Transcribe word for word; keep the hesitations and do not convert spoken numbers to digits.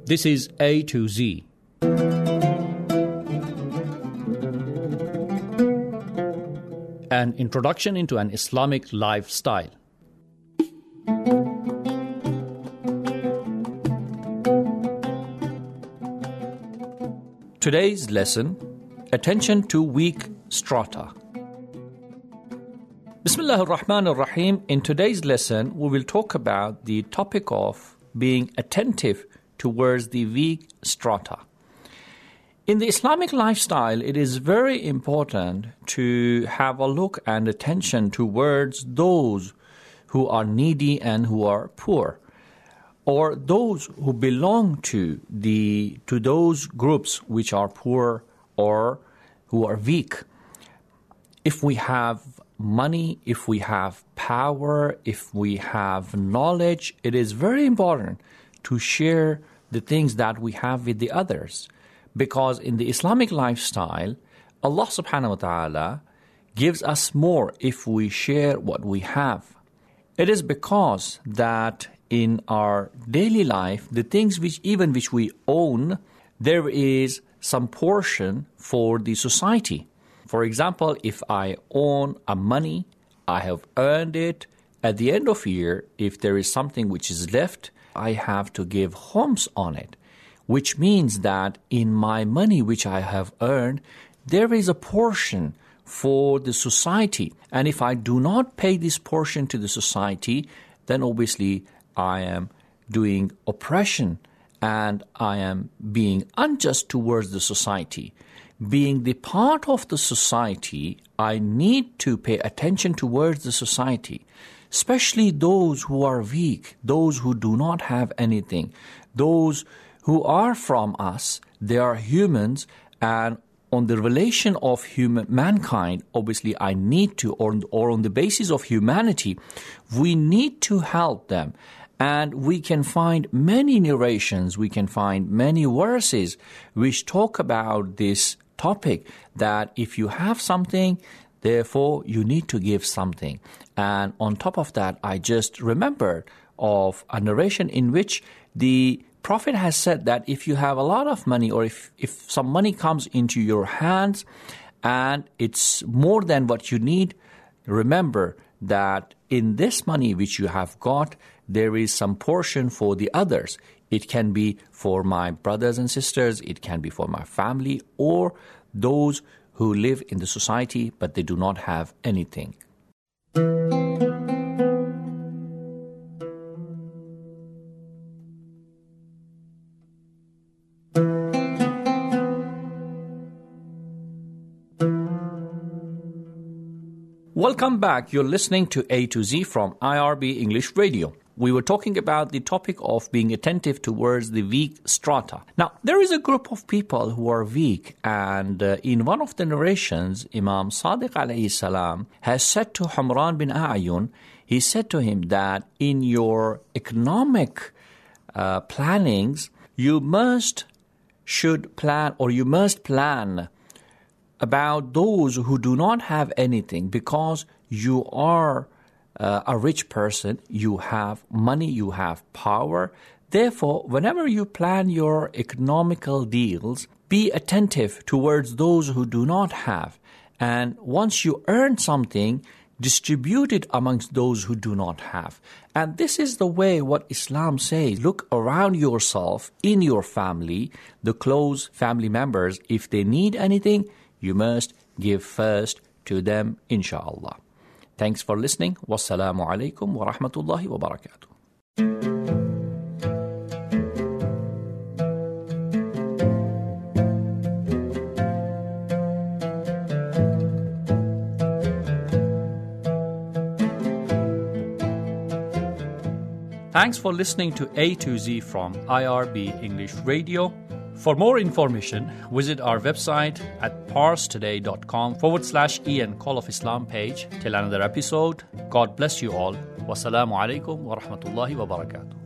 This is A to Z. An introduction into an Islamic lifestyle. Today's lesson, attention to weak strata. Bismillah ar-Rahman ar-Rahim. In today's lesson, we will talk about the topic of being attentive towards the weak strata. In the Islamic lifestyle, it is very important to have a look and attention towards those who are needy and who are poor, or those who belong to the to those groups which are poor or who are weak. If we have money, if we have power, if we have knowledge, it is very important to share the things that we have with the others. Because in the Islamic lifestyle, Allah subhanahu wa ta'ala gives us more if we share what we have. It is because that in our daily life, the things which even which we own, there is some portion for the society. For example, if I own a money, I have earned it. At the end of the year, if there is something which is left, I have to give homs on it, which means that in my money which I have earned, there is a portion for the society. And if I do not pay this portion to the society, then obviously I am doing oppression and I am being unjust towards the society. Being the part of the society, I need to pay attention towards the society, especially those who are weak, those who do not have anything, those who are from us. They are humans, and on the relation of human mankind, obviously I need to, or, or on the basis of humanity, we need to help them. And we can find many narrations, we can find many verses which talk about this topic, that if you have something, therefore you need to give something. And on top of that, I just remembered of a narration in which the Prophet has said that if you have a lot of money, or if, if some money comes into your hands and it's more than what you need, remember that in this money which you have got, there is some portion for the others. It can be for my brothers and sisters, it can be for my family, or those who live in the society but they do not have anything. Welcome back. You're listening to A to Z from I R B English Radio. We were talking about the topic of being attentive towards the weak strata. Now, there is a group of people who are weak, and uh, in one of the narrations, Imam Sadiq alayhi salam has said to Humran bin A'yun, he said to him that in your economic uh, plannings, you must should plan, or you must plan about those who do not have anything, because you are uh, a rich person, you have money, you have power. Therefore, whenever you plan your economical deals, be attentive towards those who do not have. And once you earn something, distribute it amongst those who do not have. And this is the way what Islam says. Look around yourself, in your family, the close family members. If they need anything, you must give first to them, inshallah. Thanks for listening. Wassalamu alaikum wa rahmatullahi wa barakatuh. Thanks for listening to A to Z from I R B English Radio. For more information, visit our website at parstoday.com forward slash Ian Call of Islam page. Till another episode, God bless you all. Wassalamu alaikum wa rahmatullahi wa barakatuh.